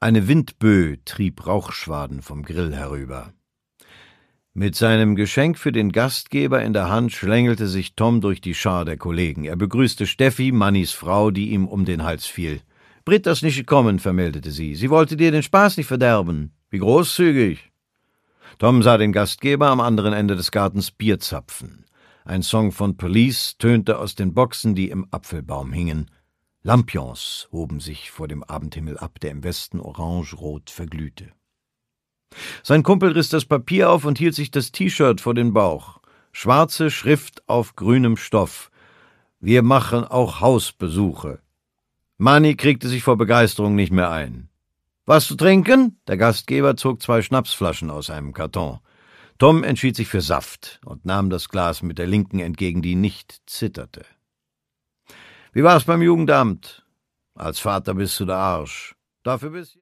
Eine Windböe trieb Rauchschwaden vom Grill herüber. Mit seinem Geschenk für den Gastgeber in der Hand schlängelte sich Tom durch die Schar der Kollegen. Er begrüßte Steffi, Mannys Frau, die ihm um den Hals fiel. »Britta ist nicht gekommen«, vermeldete sie. »Sie wollte dir den Spaß nicht verderben. Wie großzügig.« Tom sah den Gastgeber am anderen Ende des Gartens Bier zapfen. Ein Song von Police tönte aus den Boxen, die im Apfelbaum hingen. Lampions hoben sich vor dem Abendhimmel ab, der im Westen orange-rot verglühte. Sein Kumpel riss das Papier auf und hielt sich das T-Shirt vor den Bauch. Schwarze Schrift auf grünem Stoff. »Wir machen auch Hausbesuche.« Manni kriegte sich vor Begeisterung nicht mehr ein. »Was zu trinken?« Der Gastgeber zog 2 Schnapsflaschen aus einem Karton. Tom entschied sich für Saft und nahm das Glas mit der Linken entgegen, die nicht zitterte. »Wie war's beim Jugendamt?« »Als Vater bist du der Arsch. Dafür bist